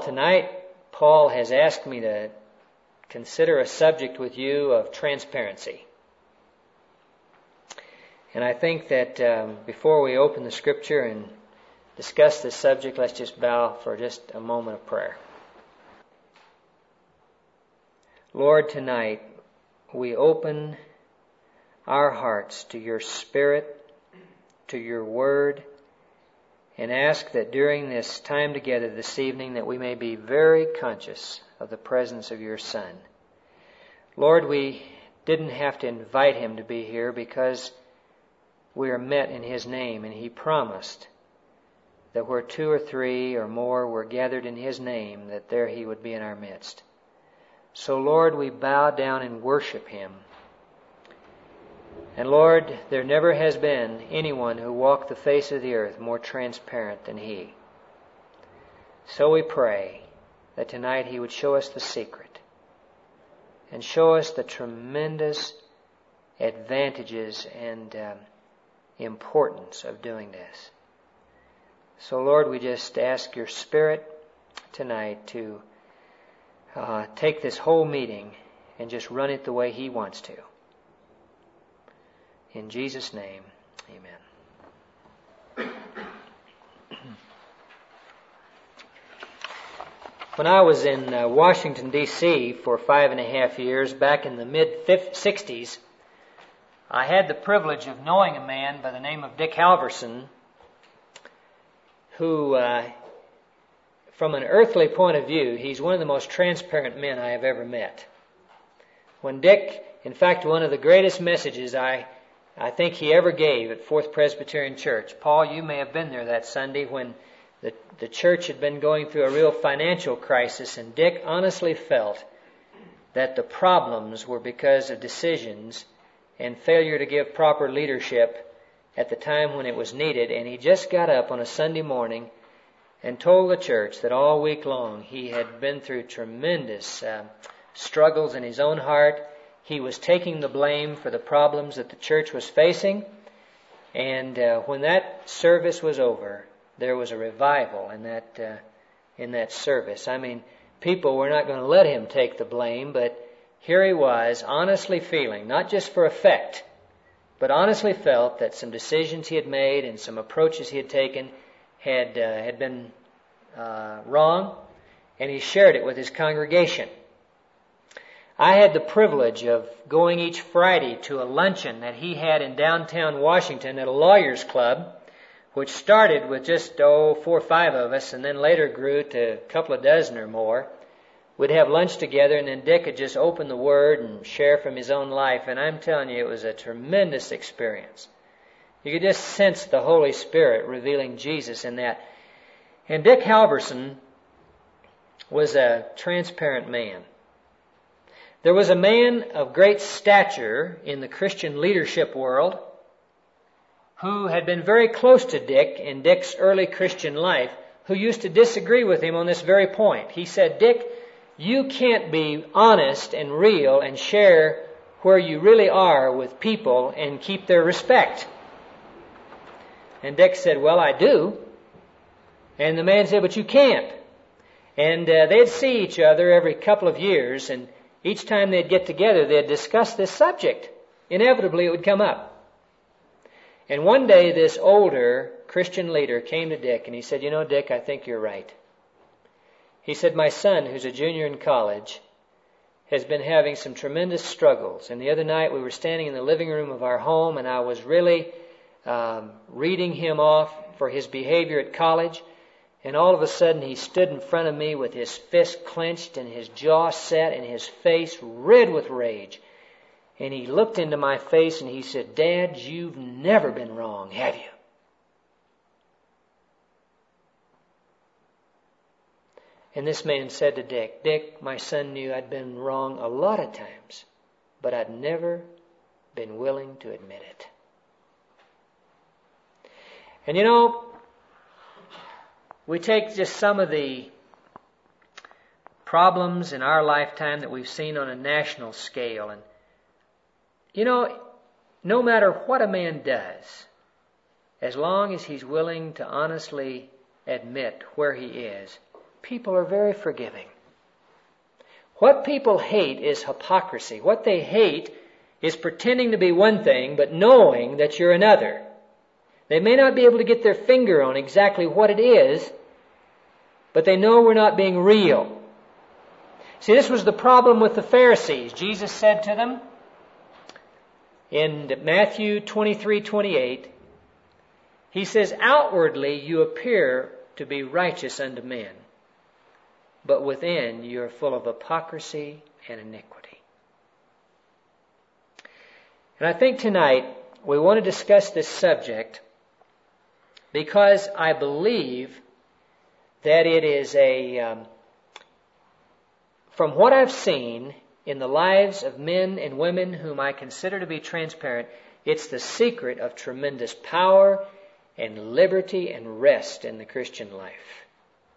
Tonight, Paul has asked me to consider a subject with you of transparency. And I think that before we open the Scripture and discuss this subject, let's just bow for just a moment of prayer. Lord, tonight we open our hearts to your Spirit, to your Word, and ask that during this time together this evening that we may be very conscious of the presence of your Son. Lord, we didn't have to invite him to be here because we are met in his name, and he promised that where 2 or 3 or more were gathered in his name, that there he would be in our midst. So, Lord, we bow down and worship him. And Lord, there never has been anyone who walked the face of the earth more transparent than he. So we pray that tonight he would show us the secret and show us the tremendous advantages and importance of doing this. So Lord, we just ask your Spirit tonight to take this whole meeting and just run it the way he wants to. In Jesus' name, amen. When I was in Washington, D.C. for 5.5 years, back in the mid-60s, I had the privilege of knowing a man by the name of Dick Halverson, who, from an earthly point of view, he's one of the most transparent men I have ever met. When Dick, in fact, one of the greatest messages I think he ever gave at Fourth Presbyterian Church. Paul, you may have been there that Sunday when the church had been going through a real financial crisis, and Dick honestly felt that the problems were because of decisions and failure to give proper leadership at the time when it was needed. And he just got up on a Sunday morning and told the church that all week long he had been through tremendous struggles in his own heart. He was taking the blame for the problems that the church was facing. And when that service was over, there was a revival in that service. I mean, people were not going to let him take the blame, but here he was honestly feeling, not just for effect, but honestly felt that some decisions he had made and some approaches he had taken had been wrong, and he shared it with his congregation. I had the privilege of going each Friday to a luncheon that he had in downtown Washington at a lawyers club, which started with just 4 or 5 of us and then later grew to a couple of dozen or more. We'd have lunch together, and then Dick would just open the Word and share from his own life, and I'm telling you, it was a tremendous experience. You could just sense the Holy Spirit revealing Jesus in that. And Dick Halverson was a transparent man. There was a man of great stature in the Christian leadership world who had been very close to Dick in Dick's early Christian life, who used to disagree with him on this very point. He said, "Dick, you can't be honest and real and share where you really are with people and keep their respect." And Dick said, "Well, I do." And the man said, "But you can't." And they'd see each other every couple of years, and each time they'd get together, they'd discuss this subject. Inevitably, it would come up. And one day, this older Christian leader came to Dick, and he said, "You know, Dick, I think you're right." He said, "My son, who's a junior in college, has been having some tremendous struggles. And the other night, we were standing in the living room of our home, and I was really reading him off for his behavior at college. And all of a sudden, he stood in front of me with his fist clenched and his jaw set and his face red with rage. And he looked into my face and he said, 'Dad, you've never been wrong, have you?'" And this man said to Dick, "Dick, my son knew I'd been wrong a lot of times, but I'd never been willing to admit it." And you know, we take just some of the problems in our lifetime that we've seen on a national scale. And, you know, no matter what a man does, as long as he's willing to honestly admit where he is, people are very forgiving. What people hate is hypocrisy. What they hate is pretending to be one thing, but knowing that you're another. They may not be able to get their finger on exactly what it is, but they know we're not being real. See, this was the problem with the Pharisees. Jesus said to them in Matthew 23:28, He says, outwardly you appear to be righteous unto men, but within you are full of hypocrisy and iniquity. And I think tonight we want to discuss this subject because I believe that it is from what I've seen in the lives of men and women whom I consider to be transparent, it's the secret of tremendous power and liberty and rest in the Christian life.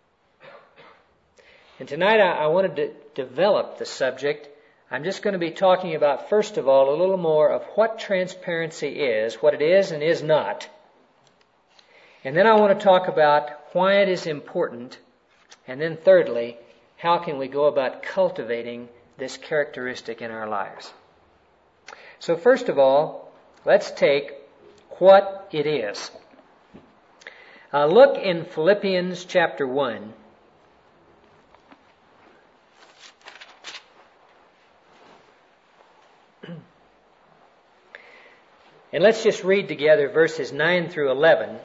And tonight I wanted to develop the subject. I'm just going to be talking about, first of all, a little more of what transparency is, what it is and is not. And then I want to talk about why it is important. And then thirdly, how can we go about cultivating this characteristic in our lives? So first of all, let's take what it is. Look in Philippians chapter 1. And let's just read together verses 9 through 11.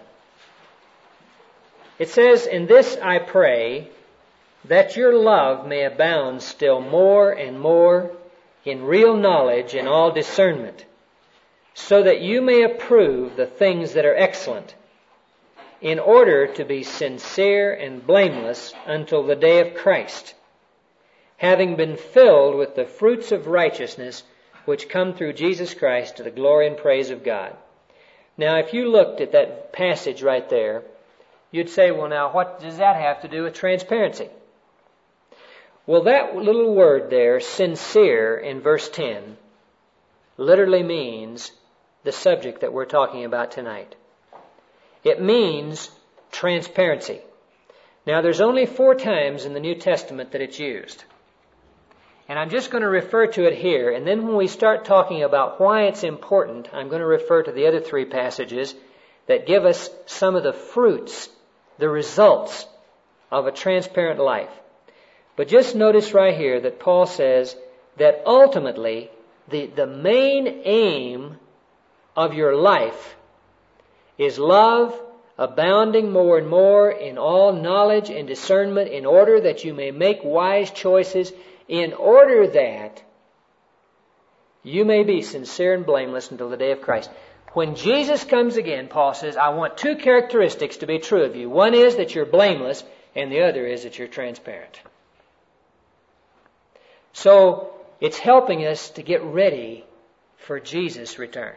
It says, In this I pray, that your love may abound still more and more in real knowledge and all discernment, so that you may approve the things that are excellent, in order to be sincere and blameless until the day of Christ, having been filled with the fruits of righteousness which come through Jesus Christ to the glory and praise of God. Now, if you looked at that passage right there, you'd say, well, now, what does that have to do with transparency? Well, that little word there, sincere, in verse 10, literally means the subject that we're talking about tonight. It means transparency. Now, there's only 4 times in the New Testament that it's used. And I'm just going to refer to it here, and then when we start talking about why it's important, I'm going to refer to the other 3 passages that give us some of the fruits, the results of a transparent life. But just notice right here that Paul says that ultimately the main aim of your life is love abounding more and more in all knowledge and discernment, in order that you may make wise choices, in order that you may be sincere and blameless until the day of Christ. When Jesus comes again, Paul says, I want 2 characteristics to be true of you. One is that you're blameless, and the other is that you're transparent. So, it's helping us to get ready for Jesus' return.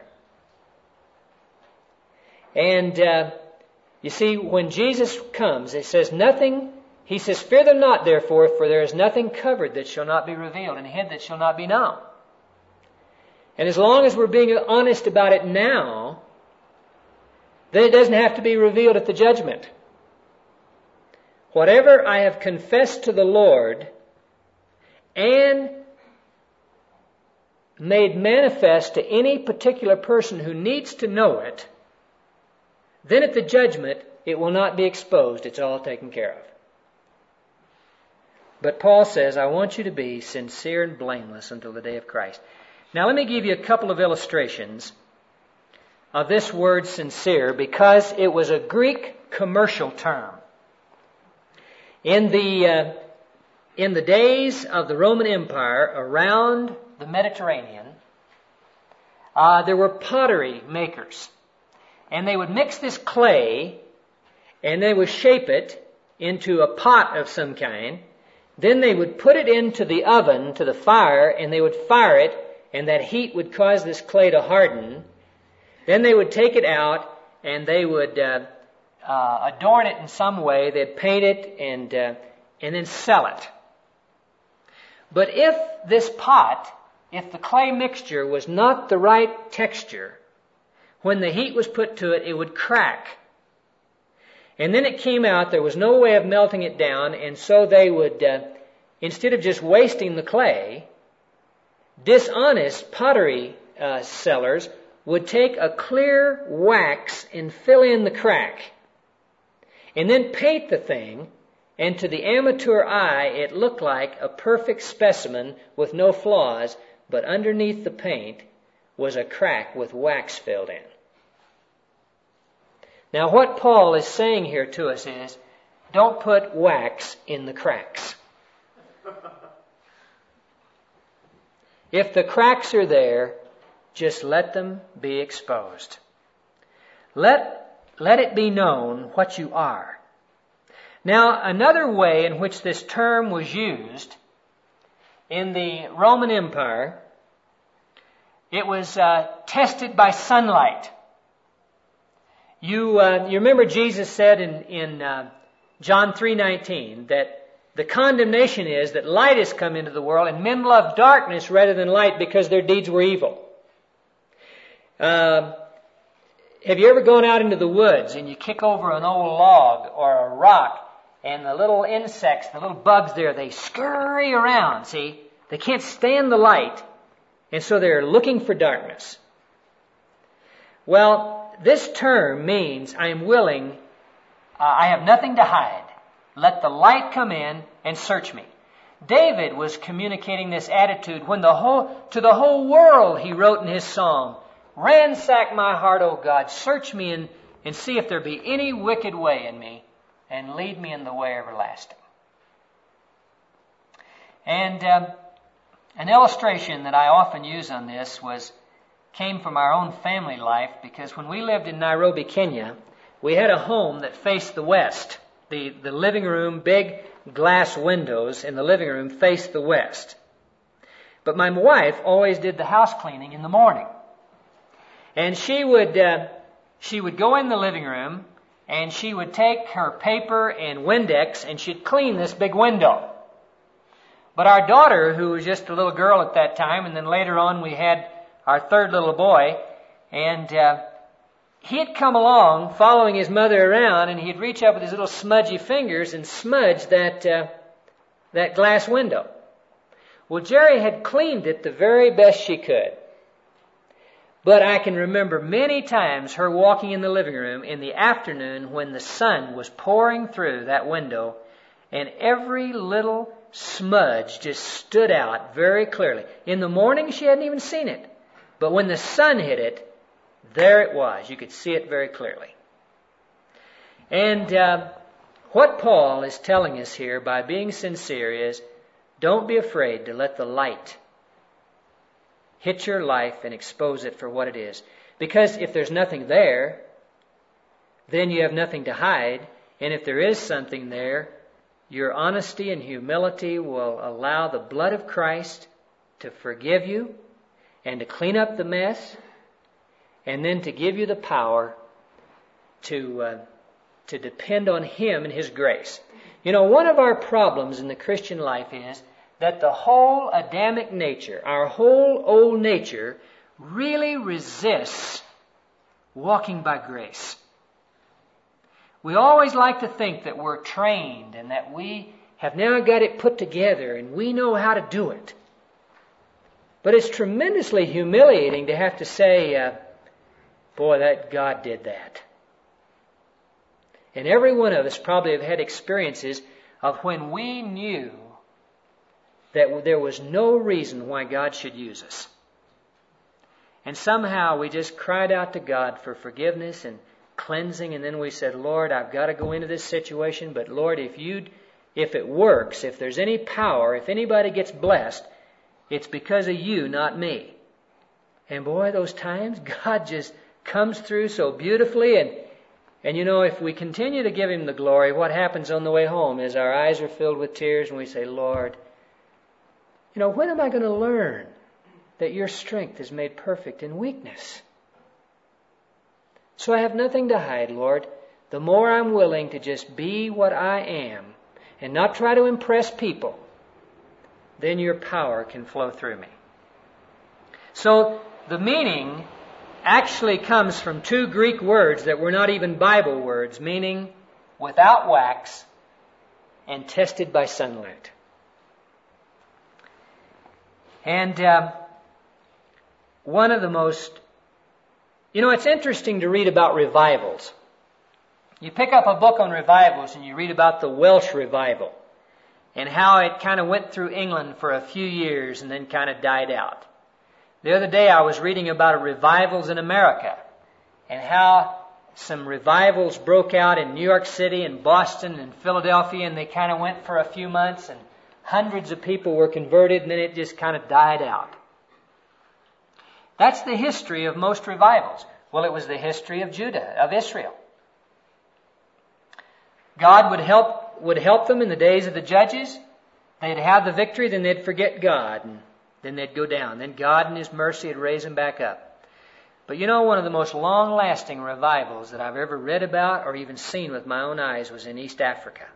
And you see, when Jesus comes, it says nothing. He says, fear them not, therefore, for there is nothing covered that shall not be revealed, and hid that shall not be known. And as long as we're being honest about it now, then it doesn't have to be revealed at the judgment. Whatever I have confessed to the Lord and made manifest to any particular person who needs to know it, then at the judgment it will not be exposed. It's all taken care of. But Paul says, I want you to be sincere and blameless until the day of Christ. Now let me give you a couple of illustrations of this word sincere, because it was a Greek commercial term. In the days of the Roman Empire around the Mediterranean, there were pottery makers. And they would mix this clay, and they would shape it into a pot of some kind. Then they would put it into the oven, to the fire, and they would fire it, and that heat would cause this clay to harden. Then they would take it out, and they would adorn it in some way. They'd paint it and then sell it. But if this pot, if the clay mixture was not the right texture, when the heat was put to it, it would crack. And then it came out, there was no way of melting it down, and so they would, instead of just wasting the clay, dishonest pottery sellers would take a clear wax and fill in the crack, and then paint the thing, and to the amateur eye it looked like a perfect specimen with no flaws, but underneath the paint was a crack with wax filled in. Now what Paul is saying here to us is, don't put wax in the cracks. If the cracks are there, just let them be exposed. Let it be known what you are. Now, another way in which this term was used in the Roman Empire, it was tested by sunlight. You remember Jesus said in John 3:19 that the condemnation is that light has come into the world and men love darkness rather than light because their deeds were evil. Have you ever gone out into the woods and you kick over an old log or a rock and the little insects, the little bugs there, they scurry around, see? They can't stand the light, and so they're looking for darkness. Well, this term means I am willing, I have nothing to hide. Let the light come in and search me. David was communicating this attitude when to the whole world he wrote in his psalm, ransack my heart, O God, search me and see if there be any wicked way in me, and lead me in the way everlasting. And an illustration that I often use on this came from our own family life, because when we lived in Nairobi, Kenya, we had a home that faced the west. The living room, big glass windows in the living room faced the west. But my wife always did the house cleaning in the morning. And she would go in the living room and she would take her paper and Windex and she'd clean this big window. But our daughter, who was just a little girl at that time, and then later on we had our third little boy, and he'd come along following his mother around, and he'd reach up with his little smudgy fingers and smudge that glass window. Well, Jerry had cleaned it the very best she could. But I can remember many times her walking in the living room in the afternoon when the sun was pouring through that window, and every little smudge just stood out very clearly. In the morning she hadn't even seen it, but when the sun hit it, there it was. You could see it very clearly. And what Paul is telling us here by being sincere is, don't be afraid to let the light hit your life and expose it for what it is. Because if there's nothing there, then you have nothing to hide. And if there is something there, your honesty and humility will allow the blood of Christ to forgive you and to clean up the mess, and then to give you the power to depend on Him and His grace. You know, one of our problems in the Christian life is that the whole Adamic nature, our whole old nature, really resists walking by grace. We always like to think that we're trained and that we have now got it put together and we know how to do it. But it's tremendously humiliating to have to say, boy, that God did that. And every one of us probably have had experiences of when we knew that there was no reason why God should use us. And somehow we just cried out to God for forgiveness and cleansing, and then we said, Lord, I've got to go into this situation, but Lord, if it works, if there's any power, if anybody gets blessed, it's because of you, not me. And boy, those times, God just comes through so beautifully, and you know, if we continue to give Him the glory, what happens on the way home is our eyes are filled with tears and we say, Lord, you know, when am I going to learn that your strength is made perfect in weakness? So I have nothing to hide, Lord. The more I'm willing to just be what I am and not try to impress people, then your power can flow through me. So the meaning actually comes from two Greek words that were not even Bible words, meaning without wax, and tested by sunlight. And one of the most, it's interesting to read about revivals. You pick up a book on revivals and you read about the Welsh revival and how it kind of went through England for a few years and then kind of died out. The other day I was reading about revivals in America and how some revivals broke out in New York City and Boston and Philadelphia, and they kind of went for a few months and hundreds of people were converted, and then it just kind of died out. That's the history of most revivals. Well, it was the history of Judah, of Israel. God would help them in the days of the judges. They'd have the victory, then they'd forget God, and then they'd go down. Then God in His mercy would raise them back up. But one of the most long-lasting revivals that I've ever read about or even seen with my own eyes was in East Africa.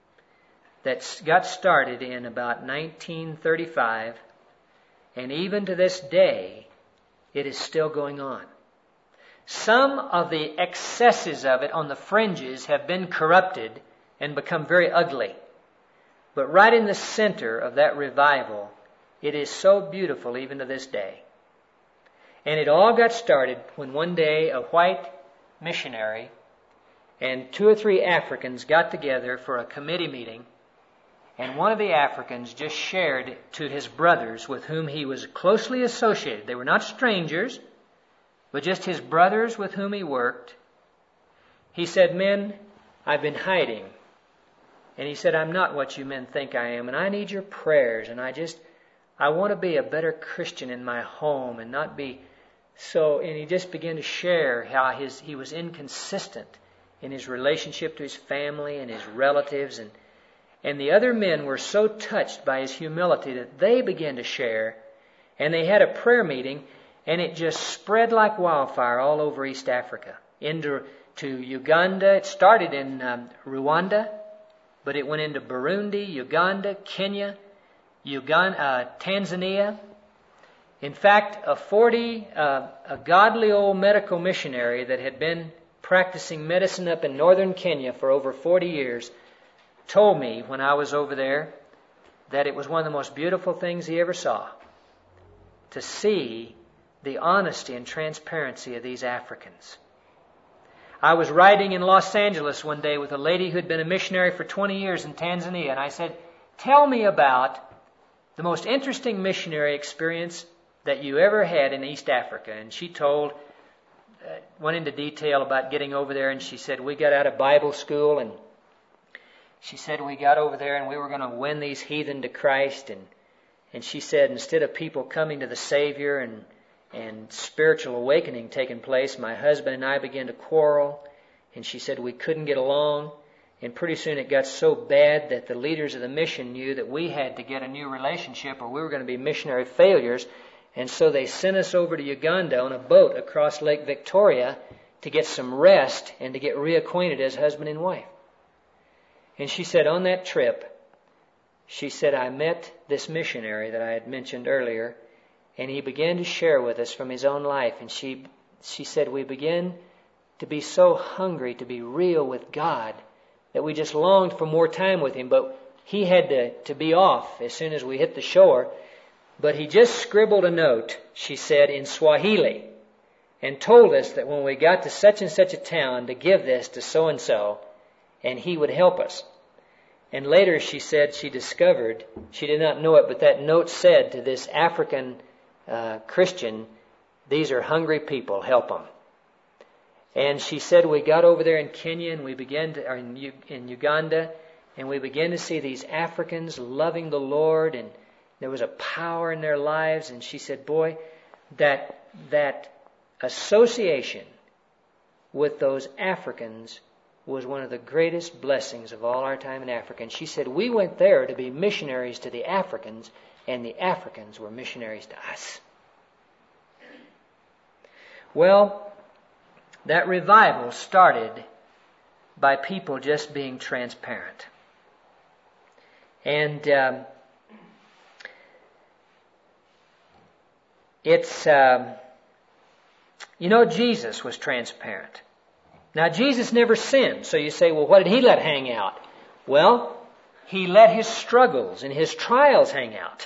That got started in about 1935, and even to this day, it is still going on. Some of the excesses of it on the fringes have been corrupted and become very ugly. But right in the center of that revival, it is so beautiful even to this day. And it all got started when one day a white missionary and 2 or 3 Africans got together for a committee meeting, and one of the Africans just shared to his brothers with whom he was closely associated. They were not strangers, but just his brothers with whom he worked. He said, "Men, I've been hiding." And he said, "I'm not what you men think I am, and I need your prayers, and I want to be a better Christian in my home and not be so." And he just began to share how he was inconsistent in his relationship to his family and his relatives. And the other men were so touched by his humility that they began to share. And they had a prayer meeting, and it just spread like wildfire all over East Africa. To Uganda. It started in Rwanda, but it went into Burundi, Uganda, Kenya, Tanzania. In fact, a godly old medical missionary that had been practicing medicine up in northern Kenya for over 40 years told me when I was over there that it was one of the most beautiful things he ever saw, to see the honesty and transparency of these Africans. I was riding in Los Angeles one day with a lady who'd been a missionary for 20 years in Tanzania, and I said, "Tell me about the most interesting missionary experience that you ever had in East Africa." And she went into detail about getting over there, and she said, "We got out of Bible school, and she said we got over there and we were going to win these heathen to Christ." And she said, instead of people coming to the Savior and spiritual awakening taking place, my husband and I began to quarrel. And she said we couldn't get along. And pretty soon it got so bad that the leaders of the mission knew that we had to get a new relationship or we were going to be missionary failures. And so they sent us over to Uganda on a boat across Lake Victoria to get some rest and to get reacquainted as husband and wife. And she said on that trip, she said, I met this missionary that I had mentioned earlier, and he began to share with us from his own life. And she said we began to be so hungry to be real with God that we just longed for more time with Him. But he had to be off as soon as we hit the shore. But he just scribbled a note, she said, in Swahili, and told us that when we got to such and such a town to give this to so-and-so, and he would help us. And later she said she discovered, she did not know it, but that note said to this African Christian, "These are hungry people, help them." And she said we got over there in Kenya and we began to, or in Uganda, and we began to see these Africans loving the Lord, and there was a power in their lives. And she said, boy, that association with those Africans was one of the greatest blessings of all our time in Africa. And she said we went there to be missionaries to the Africans, and the Africans were missionaries to us. Well, that revival started by people just being transparent. And Jesus was transparent. Now, Jesus never sinned. So you say, well, what did he let hang out? Well, he let his struggles and his trials hang out.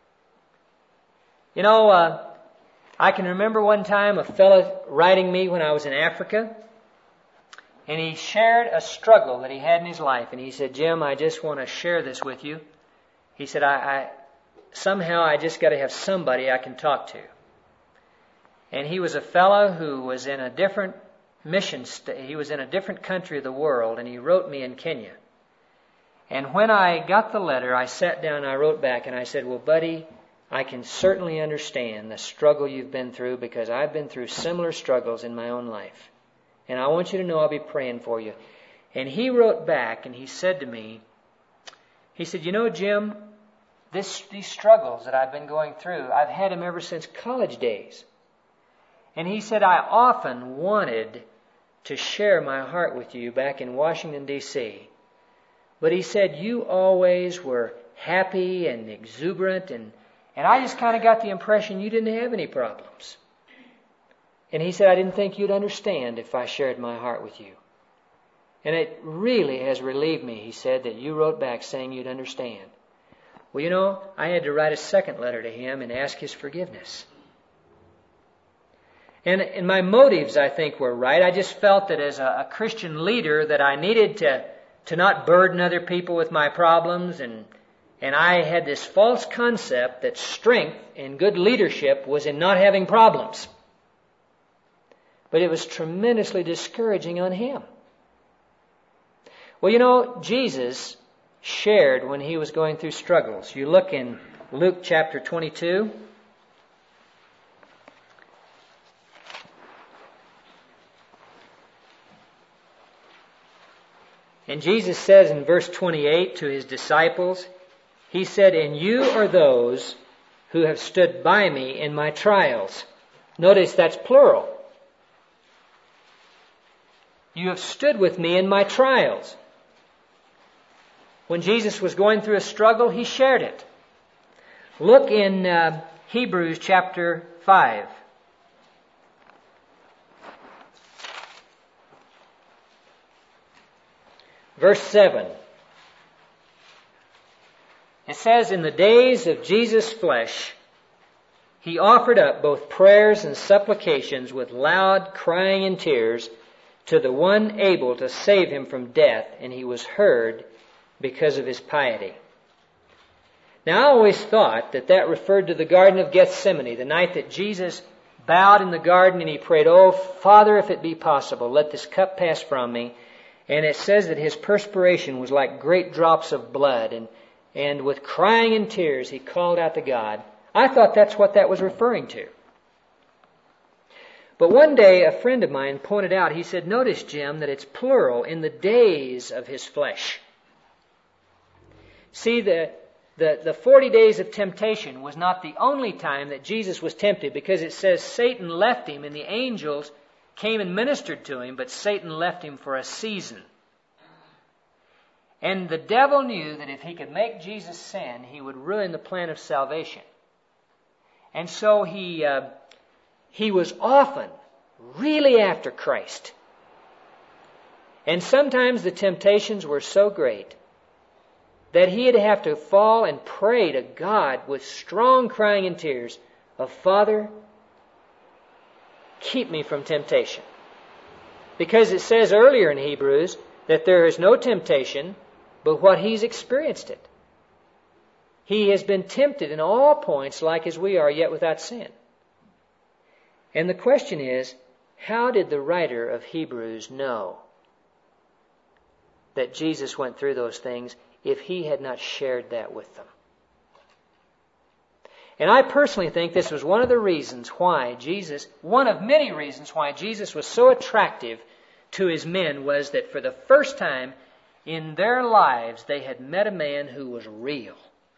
You know, I can remember one time a fellow writing me when I was in Africa, and he shared a struggle that he had in his life. And he said, Jim, I just want to share this with you. He said, somehow I just got to have somebody I can talk to. And he was a fellow who was in a different he was in a different country of the world, and he wrote me in Kenya. And when I got the letter, I sat down and I wrote back and I said, well, buddy, I can certainly understand the struggle you've been through because I've been through similar struggles in my own life. And I want you to know I'll be praying for you. And he wrote back and he said to me, he said, you know, Jim, these struggles that I've been going through, I've had them ever since college days. And he said, I often wanted to share my heart with you back in Washington, D.C., but he said, you always were happy and exuberant, and I just kind of got the impression you didn't have any problems. And he said, I didn't think you'd understand if I shared my heart with you. And it really has relieved me, he said, that you wrote back saying you'd understand. Well, you know, I had to write a second letter to him and ask his forgiveness. And my motives, I think, were right. I just felt that as a Christian leader that I needed to not burden other people with my problems. And I had this false concept that strength and good leadership was in not having problems. But it was tremendously discouraging on him. Well, you know, Jesus shared when he was going through struggles. You look in Luke chapter 22. And Jesus says in verse 28 to his disciples, he said, and you are those who have stood by me in my trials. Notice that's plural. You have stood with me in my trials. When Jesus was going through a struggle, he shared it. Look in Hebrews chapter 5. Verse 7. It says, in the days of Jesus' flesh, he offered up both prayers and supplications with loud crying and tears to the one able to save him from death, and he was heard because of his piety. Now, I always thought that referred to the Garden of Gethsemane, the night that Jesus bowed in the garden and he prayed, oh, Father, if it be possible, let this cup pass from me. And it says that his perspiration was like great drops of blood, and with crying and tears he called out to God. I thought that's what that was referring to. But one day a friend of mine pointed out, he said, notice, Jim, that it's plural, in the days of his flesh. See, the 40 days of temptation was not the only time that Jesus was tempted, because it says Satan left him and the angels came and ministered to him, but Satan left him for a season. And the devil knew that if he could make Jesus sin, he would ruin the plan of salvation. And so he was often really after Christ. And sometimes the temptations were so great that he'd have to fall and pray to God with strong crying and tears of, Father, keep me from temptation. Because it says earlier in Hebrews that there is no temptation but what he's experienced it. He has been tempted in all points like as we are, yet without sin. And the question is, how did the writer of Hebrews know that Jesus went through those things if he had not shared that with them? And I personally think this was one of the reasons why one of many reasons why Jesus was so attractive to his men, was that for the first time in their lives they had met a man who was real.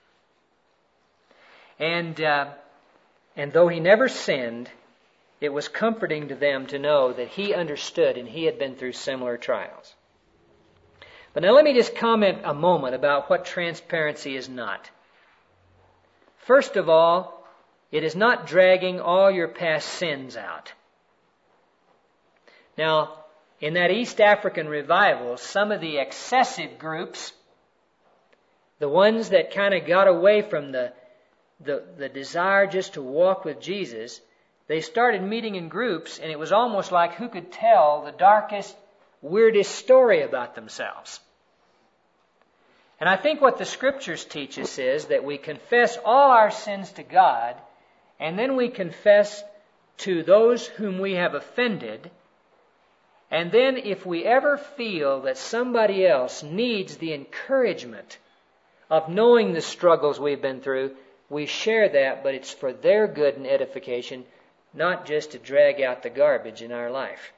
And though he never sinned, it was comforting to them to know that he understood and he had been through similar trials. But now let me just comment a moment about what transparency is not. First of all, it is not dragging all your past sins out. Now, in that East African revival, some of the excessive groups, the ones that kind of got away from the desire just to walk with Jesus, they started meeting in groups, and it was almost like who could tell the darkest, weirdest story about themselves. And I think what the Scriptures teach us is that we confess all our sins to God, and then we confess to those whom we have offended. And then if we ever feel that somebody else needs the encouragement of knowing the struggles we've been through, we share that, but it's for their good and edification, not just to drag out the garbage in our life.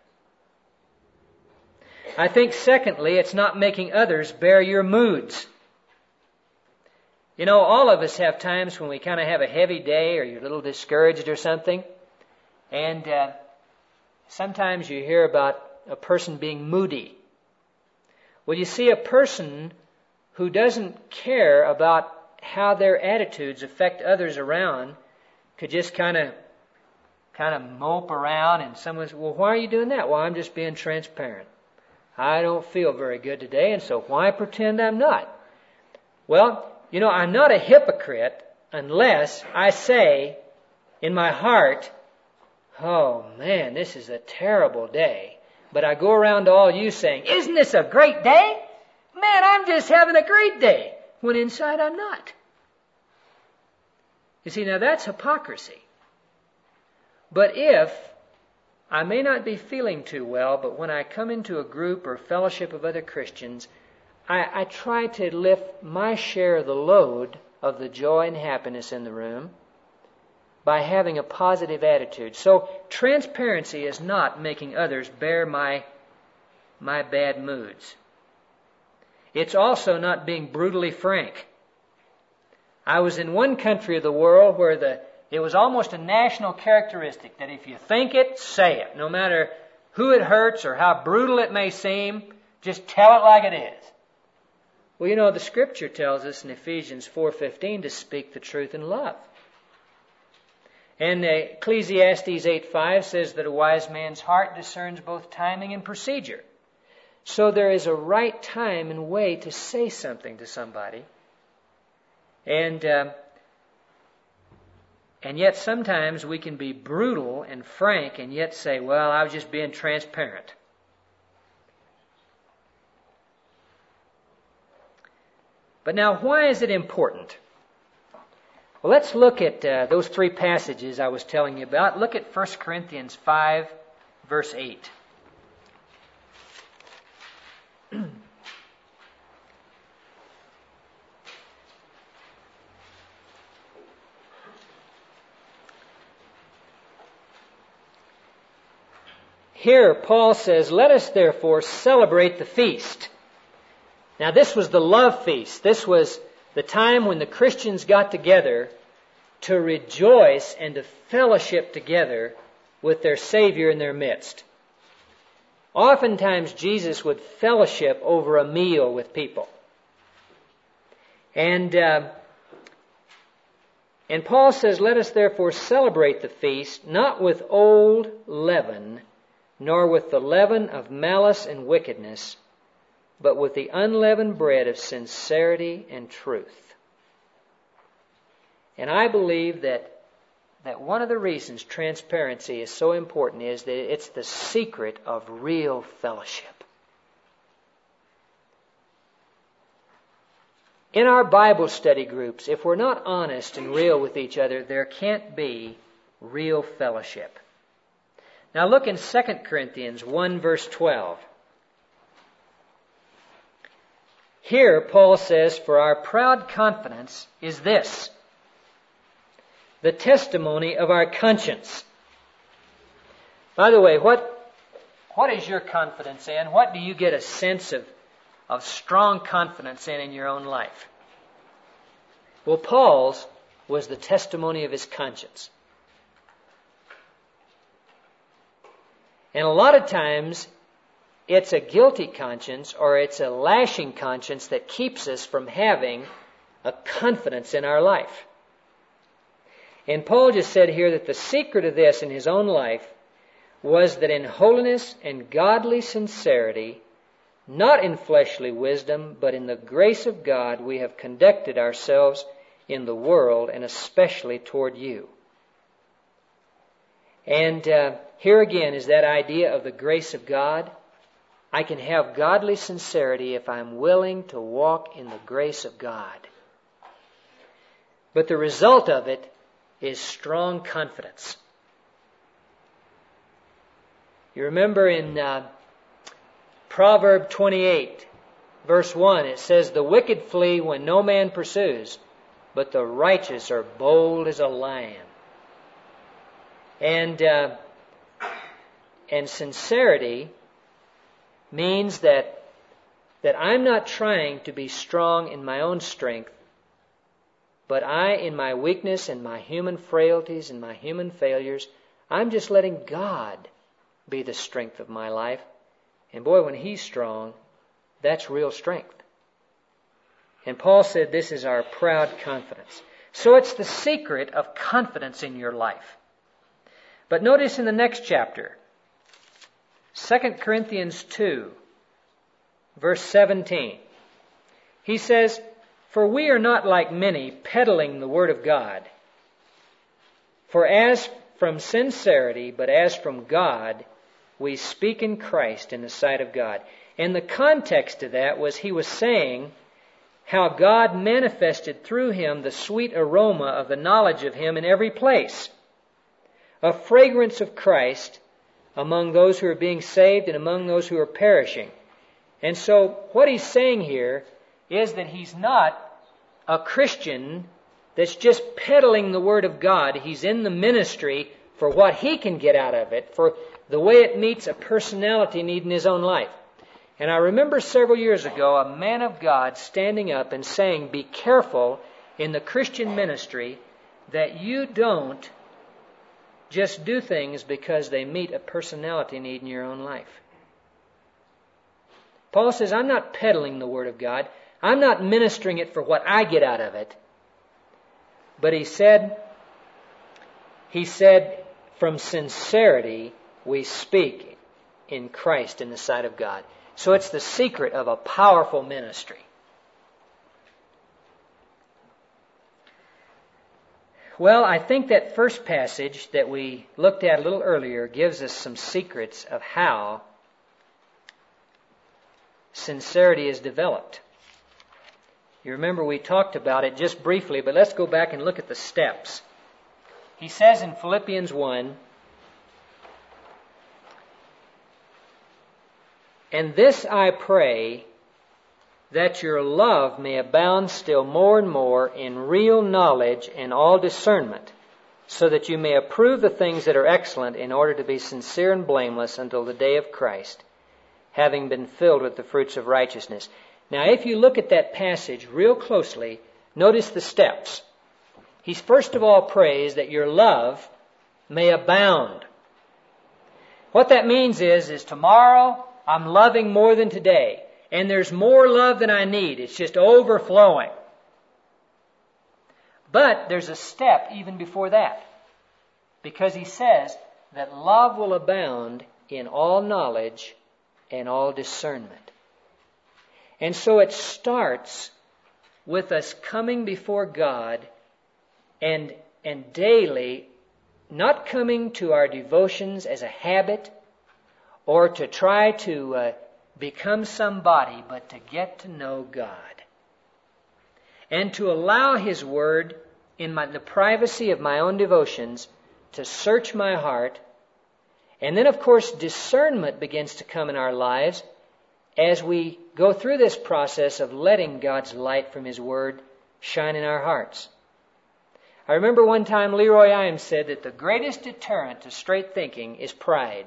I think, secondly, it's not making others bear your moods. You know, all of us have times when we kind of have a heavy day or you're a little discouraged or something. And sometimes you hear about a person being moody. Well, you see, a person who doesn't care about how their attitudes affect others around could just kind of mope around, and someone says, well, why are you doing that? Well, I'm just being transparent. I don't feel very good today, and so why pretend I'm not? Well, you know, I'm not a hypocrite unless I say in my heart, oh man, this is a terrible day. But I go around to all you saying, isn't this a great day? Man, I'm just having a great day. When inside I'm not. You see, now that's hypocrisy. But if I may not be feeling too well, but when I come into a group or fellowship of other Christians, I try to lift my share of the load of the joy and happiness in the room by having a positive attitude. So transparency is not making others bear my bad moods. It's also not being brutally frank. I was in one country of the world where it was almost a national characteristic that if you think it, say it. No matter who it hurts or how brutal it may seem, just tell it like it is. Well, you know, the Scripture tells us in Ephesians 4:15 to speak the truth in love. And Ecclesiastes 8:5 says that a wise man's heart discerns both timing and procedure. So there is a right time and way to say something to somebody. And yet sometimes we can be brutal and frank and yet say, well, I was just being transparent. But now, why is it important? Well, let's look at those three passages I was telling you about. Look at 1 Corinthians 5, verse 8. Here, Paul says, let us therefore celebrate the feast. Now, this was the love feast. This was the time when the Christians got together to rejoice and to fellowship together with their Savior in their midst. Oftentimes, Jesus would fellowship over a meal with people. And Paul says, let us therefore celebrate the feast, not with old leaven, nor with the leaven of malice and wickedness, but with the unleavened bread of sincerity and truth. And I believe that one of the reasons transparency is so important is that it's the secret of real fellowship. In our Bible study groups, if we're not honest and real with each other, there can't be real fellowship. Now look in 2 Corinthians 1 verse 12. Here Paul says, for our proud confidence is this, the testimony of our conscience. By the way, what is your confidence in? What do you get a sense of strong confidence in your own life? Well, Paul's was the testimony of his conscience. And a lot of times, it's a guilty conscience or it's a lashing conscience that keeps us from having a confidence in our life. And Paul just said here that the secret of this in his own life was that in holiness and godly sincerity, not in fleshly wisdom, but in the grace of God, we have conducted ourselves in the world, and especially toward you. And here again is that idea of the grace of God. I can have godly sincerity if I'm willing to walk in the grace of God. But the result of it is strong confidence. You remember in Proverb 28, verse 1, it says, "The wicked flee when no man pursues, but the righteous are bold as a lion." And sincerity means that I'm not trying to be strong in my own strength, but I, in my weakness and my human frailties and my human failures, I'm just letting God be the strength of my life. And boy, when He's strong, that's real strength. And Paul said this is our proud confidence. So it's the secret of confidence in your life. But notice in the next chapter, 2 Corinthians 2, verse 17, he says, "For we are not like many peddling the word of God. For as from sincerity, but as from God, we speak in Christ in the sight of God." And the context of that was he was saying how God manifested through him the sweet aroma of the knowledge of Him in every place. A fragrance of Christ among those who are being saved and among those who are perishing. And so what he's saying here is that he's not a Christian that's just peddling the Word of God. He's in the ministry for what he can get out of it, for the way it meets a personality need in his own life. And I remember several years ago a man of God standing up and saying, be careful in the Christian ministry that you don't just do things because they meet a personality need in your own life. Paul says, I'm not peddling the Word of God. I'm not ministering it for what I get out of it. But he said, from sincerity we speak in Christ in the sight of God. So it's the secret of a powerful ministry. Well, I think that first passage that we looked at a little earlier gives us some secrets of how sincerity is developed. You remember we talked about it just briefly, but let's go back and look at the steps. He says in Philippians 1, "And this I pray, that your love may abound still more and more in real knowledge and all discernment, so that you may approve the things that are excellent in order to be sincere and blameless until the day of Christ, having been filled with the fruits of righteousness." Now, if you look at that passage real closely, notice the steps. He first of all prays that your love may abound. What that means is tomorrow I'm loving more than today. And there's more love than I need. It's just overflowing. But there's a step even before that. Because he says that love will abound in all knowledge and all discernment. And so it starts with us coming before God and daily not coming to our devotions as a habit or to try to become somebody, but to get to know God. And to allow His Word in the privacy of my own devotions to search my heart. And then, of course, discernment begins to come in our lives as we go through this process of letting God's light from His Word shine in our hearts. I remember one time Leroy Iams said that the greatest deterrent to straight thinking is pride.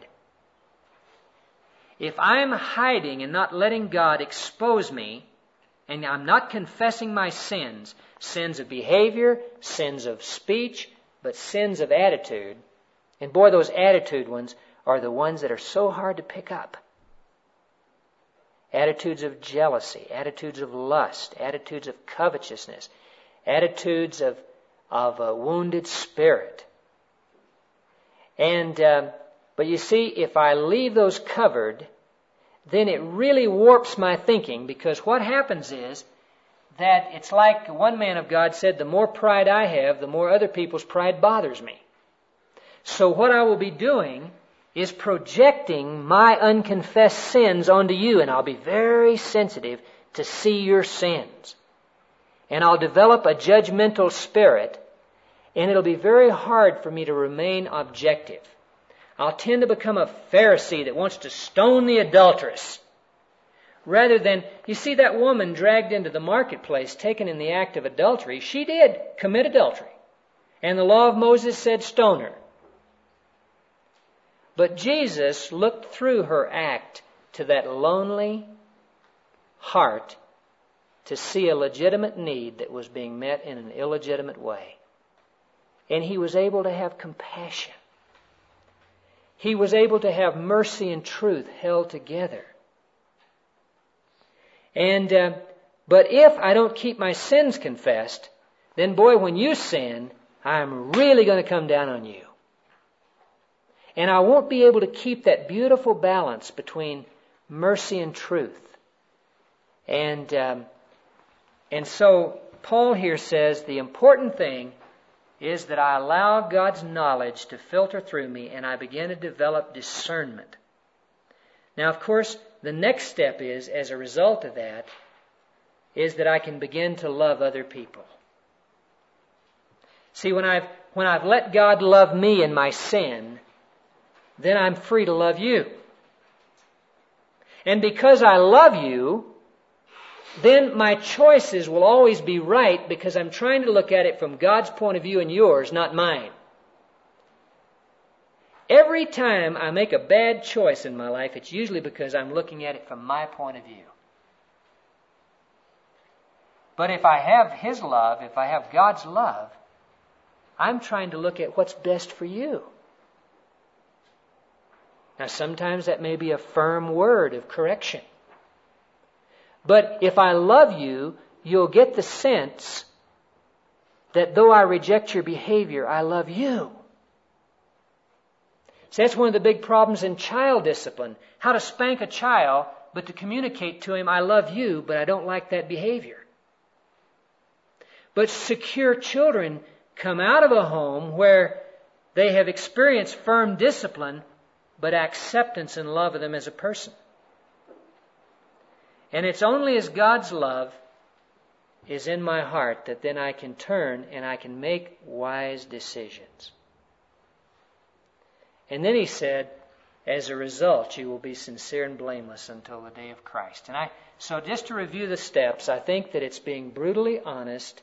If I'm hiding and not letting God expose me, and I'm not confessing my sins of behavior, sins of speech, but sins of attitude, and boy, those attitude ones are the ones that are so hard to pick up. Attitudes of jealousy, attitudes of lust, attitudes of covetousness, attitudes of a wounded spirit. And But you see, if I leave those covered, then it really warps my thinking, because what happens is that it's like one man of God said, the more pride I have, the more other people's pride bothers me. So what I will be doing is projecting my unconfessed sins onto you, and I'll be very sensitive to see your sins. And I'll develop a judgmental spirit, and it'll be very hard for me to remain objective. I'll tend to become a Pharisee that wants to stone the adulteress. Rather than, you see that woman dragged into the marketplace, taken in the act of adultery, she did commit adultery. And the law of Moses said stone her. But Jesus looked through her act to that lonely heart to see a legitimate need that was being met in an illegitimate way. And He was able to have compassion. He was able to have mercy and truth held together. But if I don't keep my sins confessed, then boy, when you sin, I'm really going to come down on you. And I won't be able to keep that beautiful balance between mercy and truth. And so Paul here says the important thing is that I allow God's knowledge to filter through me, and I begin to develop discernment. Now, of course, the next step is, as a result of that, is that I can begin to love other people. See, when I've let God love me in my sin, then I'm free to love you. And because I love you, then my choices will always be right, because I'm trying to look at it from God's point of view and yours, not mine. Every time I make a bad choice in my life, it's usually because I'm looking at it from my point of view. But if I have His love, if I have God's love, I'm trying to look at what's best for you. Now, sometimes that may be a firm word of correction. But if I love you, you'll get the sense that though I reject your behavior, I love you. See, that's one of the big problems in child discipline. How to spank a child, but to communicate to him, I love you, but I don't like that behavior. But secure children come out of a home where they have experienced firm discipline, but acceptance and love of them as a person. And it's only as God's love is in my heart that then I can turn and I can make wise decisions. And then He said, as a result, you will be sincere and blameless until the day of Christ. So just to review the steps, I think that it's being brutally honest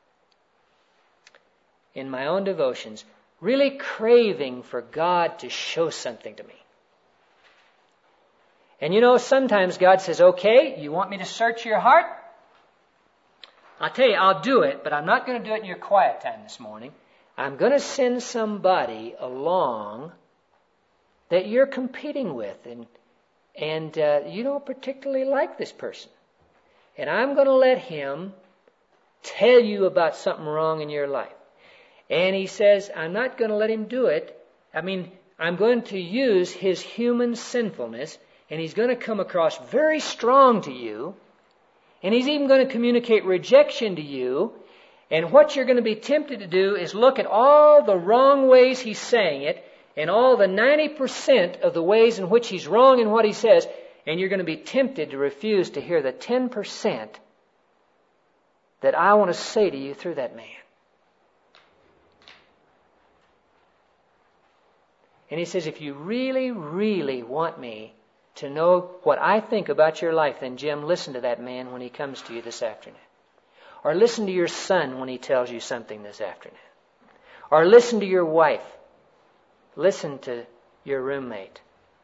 in my own devotions, really craving for God to show something to me. And you know, sometimes God says, okay, you want me to search your heart? I'll tell you, I'll do it, but I'm not going to do it in your quiet time this morning. I'm going to send somebody along that you're competing with, and you don't particularly like this person. And I'm going to let him tell you about something wrong in your life. And He says, I'm not going to let him do it. I'm going to use his human sinfulness, and he's going to come across very strong to you, and he's even going to communicate rejection to you. And what you're going to be tempted to do is look at all the wrong ways he's saying it, and all the 90% of the ways in which he's wrong in what he says, and you're going to be tempted to refuse to hear the 10% that I want to say to you through that man. And He says, if you really, really want me to know what I think about your life, then Jim, listen to that man when he comes to you this afternoon. Or listen to your son when he tells you something this afternoon. Or listen to your wife. Listen to your roommate.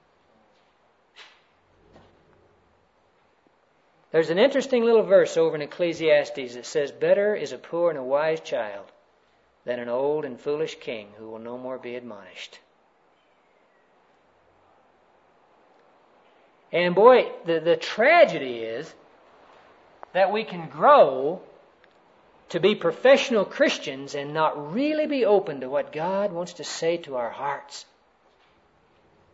There's an interesting little verse over in Ecclesiastes that says, better is a poor and a wise child than an old and foolish king who will no more be admonished. And boy, the tragedy is that we can grow to be professional Christians and not really be open to what God wants to say to our hearts.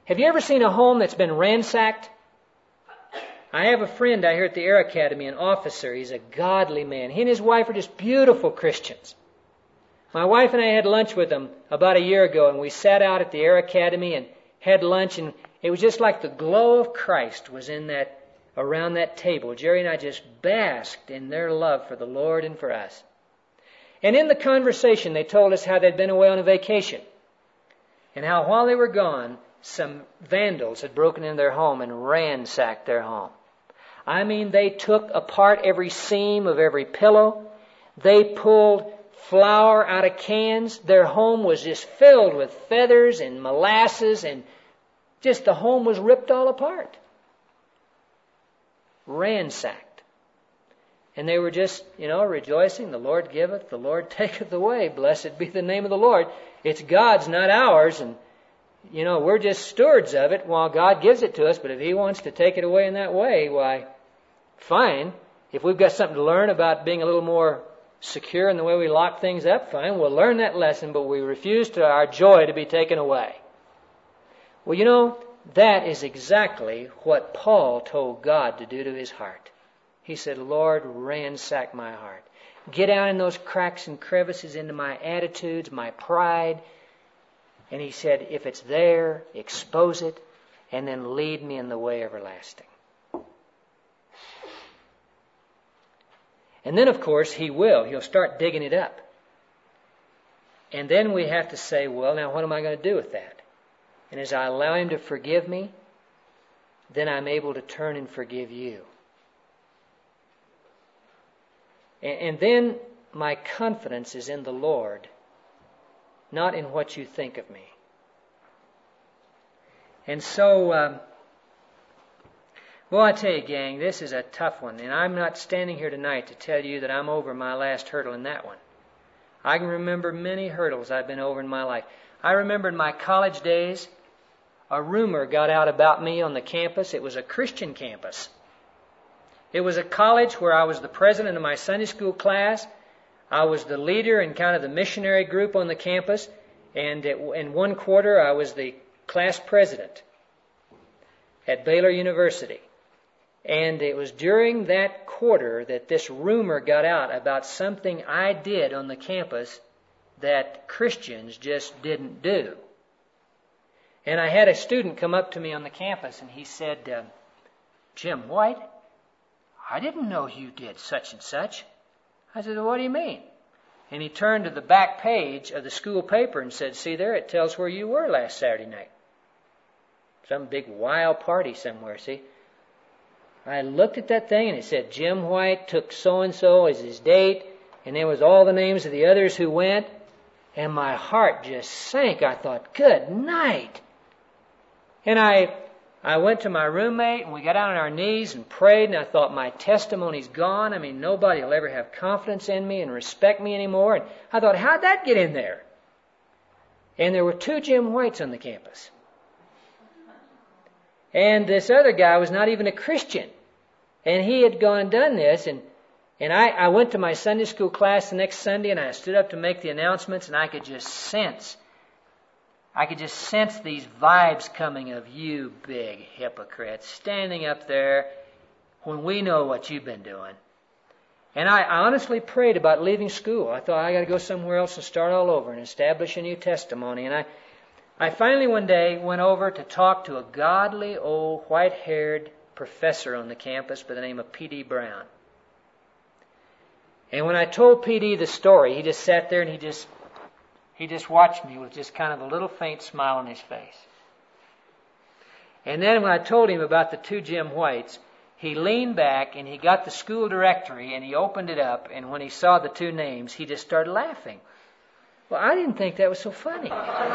Have you ever seen a home that's been ransacked? I have a friend out here at the Air Academy, an officer. He's a godly man. He and his wife are just beautiful Christians. My wife and I had lunch with them about a year ago, and we sat out at the Air Academy and had lunch, and it was just like the glow of Christ was around that table. Jerry and I just basked in their love for the Lord and for us. And in the conversation, they told us how they'd been away on a vacation, and how while they were gone, some vandals had broken into their home and ransacked their home. I mean, they took apart every seam of every pillow. They pulled flour out of cans. Their home was just filled with feathers and molasses, and just the home was ripped all apart. Ransacked. And they were just, rejoicing. The Lord giveth, the Lord taketh away. Blessed be the name of the Lord. It's God's, not ours. And, we're just stewards of it while God gives it to us. But if He wants to take it away in that way, why, fine. If we've got something to learn about being a little more secure in the way we lock things up, fine. We'll learn that lesson, but we refuse to our joy to be taken away. Well, that is exactly what Paul told God to do to his heart. He said, Lord, ransack my heart. Get down in those cracks and crevices into my attitudes, my pride. And he said, if it's there, expose it, and then lead me in the way everlasting. And then, of course, He will. He'll start digging it up. And then we have to say, well, now what am I going to do with that? And as I allow Him to forgive me, then I'm able to turn and forgive you. And then my confidence is in the Lord, not in what you think of me. And so, I tell you, gang, this is a tough one. And I'm not standing here tonight to tell you that I'm over my last hurdle in that one. I can remember many hurdles I've been over in my life. I remember in my college days, a rumor got out about me on the campus. It was a Christian campus. It was a college where I was the president of my Sunday school class. I was the leader in kind of the missionary group on the campus. And in one quarter, I was the class president at Baylor University. And it was during that quarter that this rumor got out about something I did on the campus that Christians just didn't do. And I had a student come up to me on the campus, and he said, Jim White, I didn't know you did such and such. I said, well, what do you mean? And he turned to the back page of the school paper and said, see there, it tells where you were last Saturday night. Some big wild party somewhere, see? I looked at that thing, and it said Jim White took so-and-so as his date, and there was all the names of the others who went, and my heart just sank. I thought, good night. And I went to my roommate, and we got down on our knees and prayed, and I thought, my testimony's gone. I mean, nobody will ever have confidence in me and respect me anymore. And I thought, how'd that get in there? And there were 2 Jim Whites on the campus. And this other guy was not even a Christian. And he had gone and done this. And I went to my Sunday school class the next Sunday, and I stood up to make the announcements, and I could just sense these vibes coming of you big hypocrites standing up there when we know what you've been doing. And I honestly prayed about leaving school. I thought, I got to go somewhere else and start all over and establish a new testimony. And I finally one day went over to talk to a godly old white-haired professor on the campus by the name of P.D. Brown. And when I told P.D. the story, he just sat there and he just watched me with just kind of a little faint smile on his face. And then when I told him about the 2 Jim Whites, he leaned back and he got the school directory and he opened it up, and when he saw the 2 names, he just started laughing. Well, I didn't think that was so funny.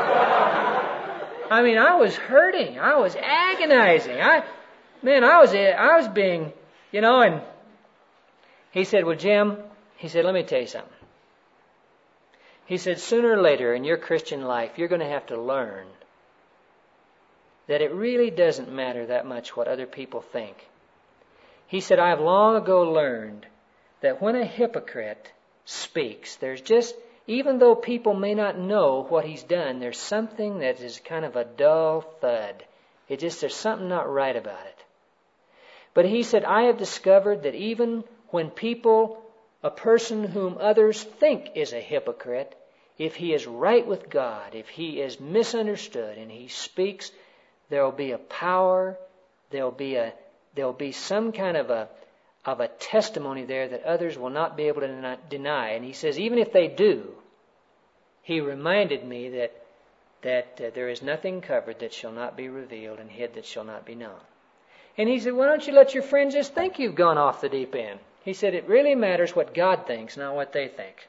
I mean, I was hurting. I was agonizing. I was being, and he said, well, Jim, he said, let me tell you something. He said, sooner or later in your Christian life, you're going to have to learn that it really doesn't matter that much what other people think. He said, I have long ago learned that when a hypocrite speaks, there's just, even though people may not know what he's done, there's something that is kind of a dull thud There's something not right about it. But he said, I have discovered that even when a person whom others think is a hypocrite, if he is right with God, if he is misunderstood and he speaks, there'll be a power, there'll be some kind of a testimony there that others will not be able to deny. And he says, even if they do, he reminded me that there is nothing covered that shall not be revealed and hid that shall not be known. And he said, why don't you let your friends just think you've gone off the deep end? He said, it really matters what God thinks, not what they think.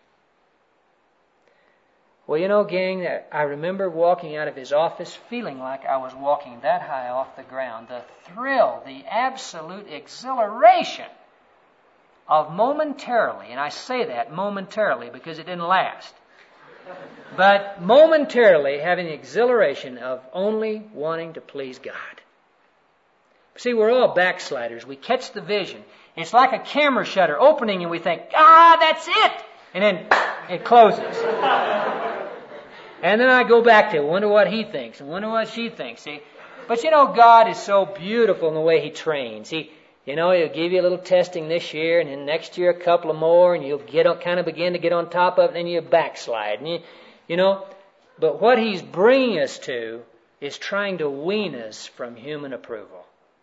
Well, gang, I remember walking out of his office feeling like I was walking that high off the ground. The thrill, the absolute exhilaration of momentarily, and I say that momentarily because it didn't last, but momentarily having the exhilaration of only wanting to please God. See, we're all backsliders. We catch the vision. It's like a camera shutter opening and we think, that's it! And then it closes. And then I go back to wonder what he thinks and wonder what she thinks. See? But God is so beautiful in the way He trains. He'll give you a little testing this year, and then next year a couple of more, and you'll begin to get on top of it, and then you backslide. And but what He's bringing us to is trying to wean us from human approval.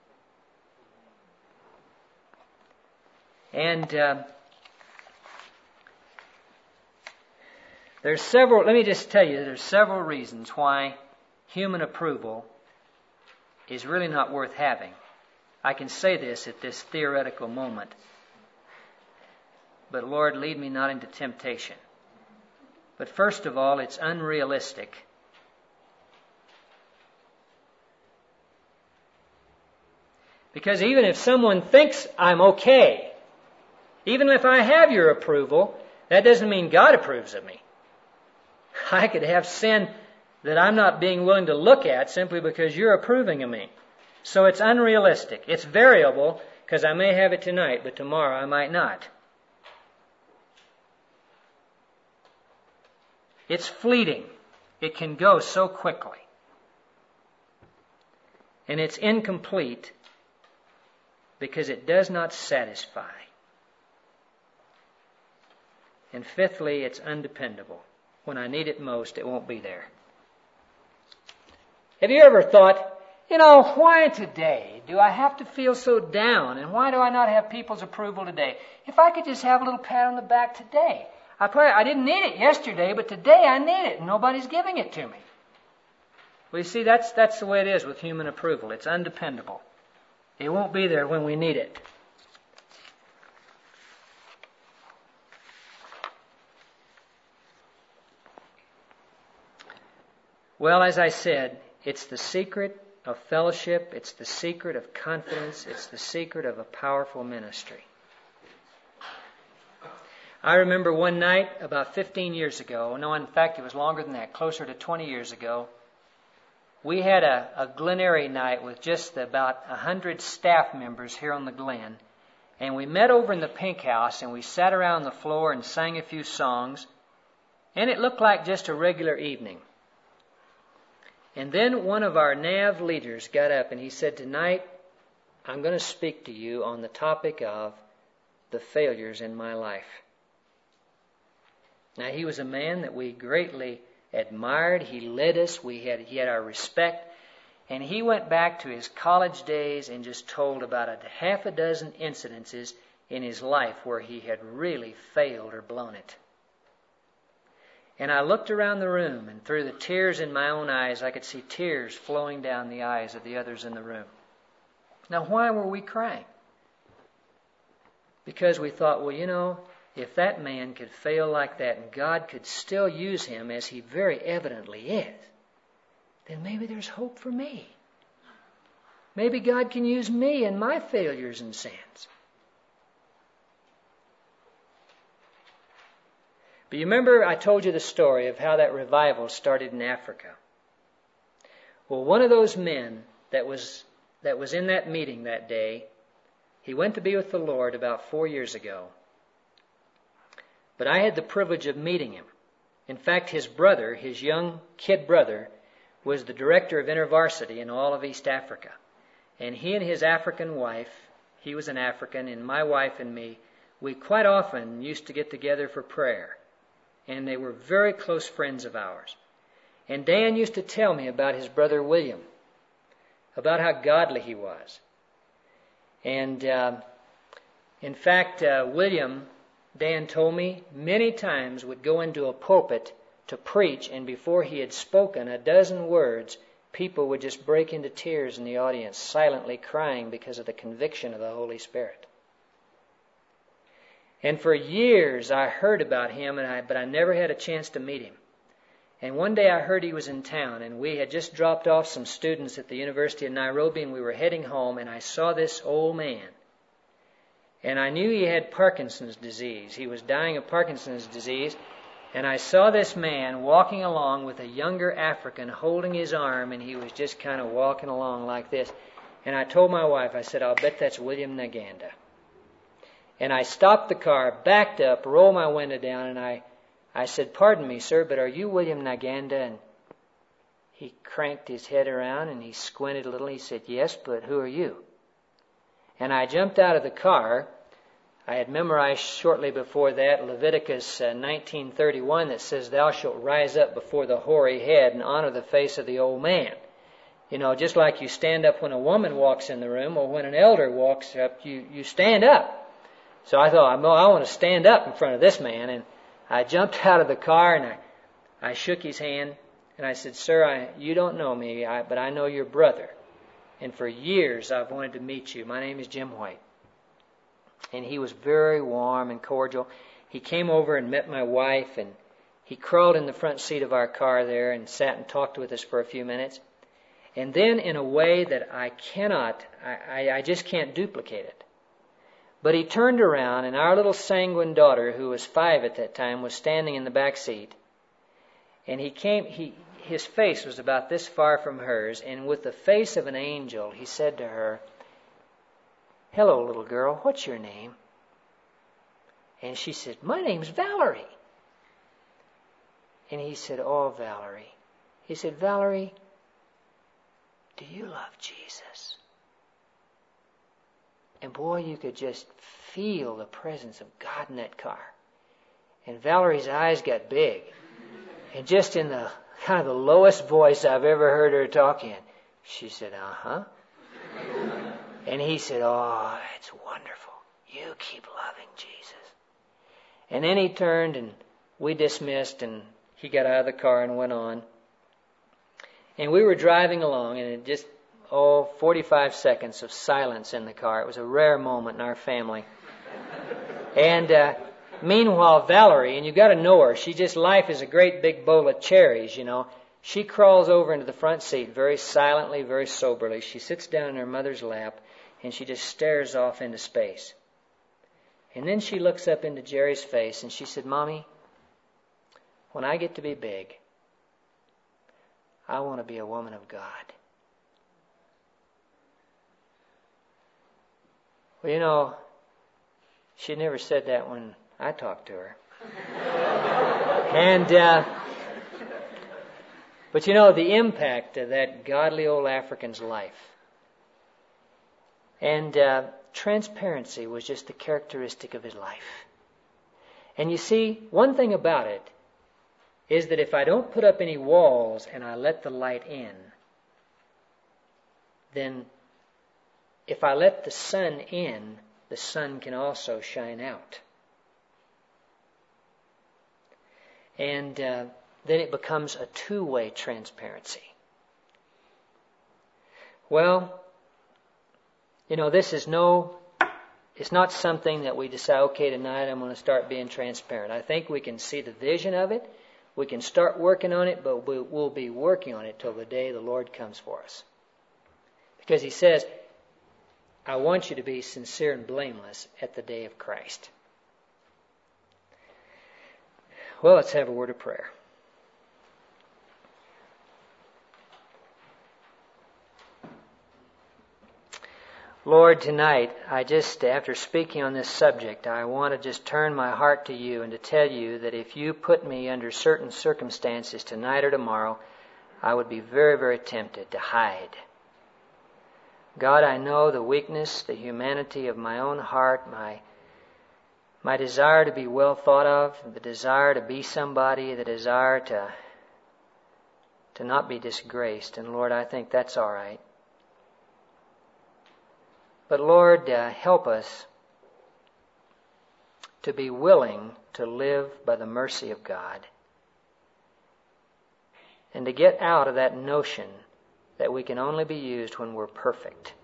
And let me just tell you, there's several reasons why human approval is really not worth having. I can say this at this theoretical moment. But Lord, lead me not into temptation. But first of all, it's unrealistic. Because even if someone thinks I'm okay, even if I have your approval, that doesn't mean God approves of me. I could have sin that I'm not being willing to look at simply because you're approving of me. So it's unrealistic. It's variable because I may have it tonight, but tomorrow I might not. It's fleeting. It can go so quickly. And it's incomplete because it does not satisfy. And fifthly, it's undependable. When I need it most, it won't be there. Have you ever thought, why today do I have to feel so down? And why do I not have people's approval today? If I could just have a little pat on the back today. I didn't need it yesterday, but today I need it, and nobody's giving it to me. Well, you see, that's the way it is with human approval. It's undependable. It won't be there when we need it. Well, as I said, it's the secret of fellowship, it's the secret of confidence, it's the secret of a powerful ministry. I remember one night about 15 years ago, no, in fact it was longer than that, closer to 20 years ago, we had a Glen-Erie night with just about 100 staff members here on the Glen, and we met over in the Pink House and we sat around the floor and sang a few songs, and it looked like just a regular evening. And then one of our NAV leaders got up and he said, tonight I'm going to speak to you on the topic of the failures in my life. Now, he was a man that we greatly admired. He led us. He had our respect. And he went back to his college days and just told about a half a dozen incidences in his life where he had really failed or blown it. And I looked around the room, and through the tears in my own eyes, I could see tears flowing down the eyes of the others in the room. Now, why were we crying? Because we thought, well, if that man could fail like that and God could still use him as he very evidently is, then maybe there's hope for me. Maybe God can use me in my failures and sins. But you remember I told you the story of how that revival started in Africa. Well, one of those men that was in that meeting that day, he went to be with the Lord about 4 years ago. But I had the privilege of meeting him. In fact, his brother, his young kid brother, was the director of InterVarsity in all of East Africa. And he and his African wife, he was an African, and my wife and me, we quite often used to get together for prayer. And they were very close friends of ours. And Dan used to tell me about his brother William, about how godly he was. And in fact, William, Dan told me, many times would go into a pulpit to preach, and before he had spoken a dozen words, people would just break into tears in the audience, silently crying because of the conviction of the Holy Spirit. And for years I heard about him, but I never had a chance to meet him. And one day I heard he was in town, and we had just dropped off some students at the University of Nairobi, and we were heading home, and I saw this old man. And I knew he had Parkinson's disease. He was dying of Parkinson's disease. And I saw this man walking along with a younger African holding his arm, and he was just kind of walking along like this. And I told my wife, I said, I'll bet that's William Naganda. And I stopped the car, backed up, rolled my window down, and I said, pardon me, sir, but are you William Naganda? And he cranked his head around, and he squinted a little. He said, yes, but who are you? And I jumped out of the car. I had memorized shortly before that Leviticus 19:31 that says, thou shalt rise up before the hoary head and honor the face of the old man. You know, just like you stand up when a woman walks in the room or when an elder walks up, you stand up. So I thought, I want to stand up in front of this man. And I jumped out of the car and I shook his hand and I said, sir, you don't know me, but I know your brother. And for years I've wanted to meet you. My name is Jim White. And he was very warm and cordial. He came over and met my wife, and he crawled in the front seat of our car there and sat and talked with us for a few minutes. And then in a way that I just can't duplicate it. But he turned around, and our little sanguine daughter, who was 5 at that time, was standing in the back seat. And his face was about this far from hers, and with the face of an angel, he said to her, hello, little girl, what's your name? And she said, my name's Valerie. And he said, oh, Valerie. He said, Valerie, do you love Jesus? And boy, you could just feel the presence of God in that car. And Valerie's eyes got big. And just in the kind of the lowest voice I've ever heard her talk in, she said, uh-huh. And he said, oh, it's wonderful. You keep loving Jesus. And then he turned and we dismissed and he got out of the car and went on. And we were driving along and it just, 45 seconds of silence in the car. It was a rare moment in our family. And meanwhile, Valerie, and you got to know her, life is a great big bowl of cherries, you know. She crawls over into the front seat very silently, very soberly. She sits down in her mother's lap and she just stares off into space. And then she looks up into Jerry's face and she said, Mommy, when I get to be big, I want to be a woman of God. Well, you know, she never said that when I talked to her. But you know, the impact of that godly old African's life. And transparency was just the characteristic of his life. And you see, one thing about it is that if I don't put up any walls and I let the light in, then if I let the sun in, the sun can also shine out. And then it becomes a two-way transparency. Well, you know, it's not something that we decide, okay, tonight I'm going to start being transparent. I think we can see the vision of it. We can start working on it, but we'll be working on it till the day the Lord comes for us. Because he says, I want you to be sincere and blameless at the day of Christ. Well, let's have a word of prayer. Lord, tonight, after speaking on this subject, I want to just turn my heart to you and to tell you that if you put me under certain circumstances tonight or tomorrow, I would be very, very tempted to hide. God, I know the weakness, the humanity of my own heart, my desire to be well thought of, the desire to be somebody, the desire to not be disgraced. And Lord, I think that's all right. But Lord, help us to be willing to live by the mercy of God and to get out of that notion that we can only be used when we're perfect.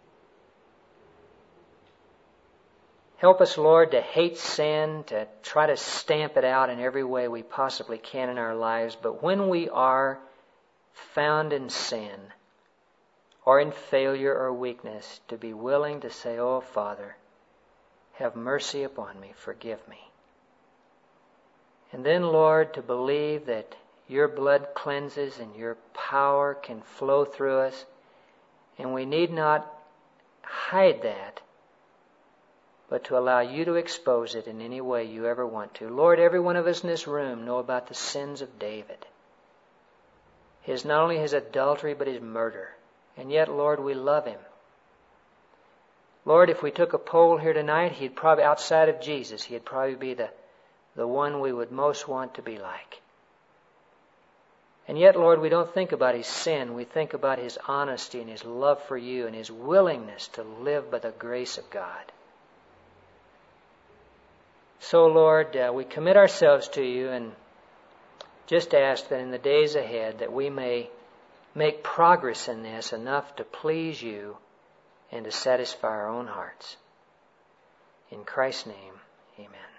Help us, Lord, to hate sin, to try to stamp it out in every way we possibly can in our lives. But when we are found in sin or in failure or weakness, to be willing to say, "Oh, Father, have mercy upon me, forgive me." And then, Lord, to believe that your blood cleanses and your power can flow through us, and we need not hide that, but to allow you to expose it in any way you ever want to. Lord, every one of us in this room know about the sins of David. Not only his adultery, but his murder. And yet, Lord, we love him. Lord, if we took a poll here tonight, he'd probably, outside of Jesus, he'd probably be the one we would most want to be like. And yet, Lord, we don't think about his sin. We think about his honesty and his love for you and his willingness to live by the grace of God. So, Lord, we commit ourselves to you and just ask that in the days ahead that we may make progress in this enough to please you and to satisfy our own hearts. In Christ's name, amen.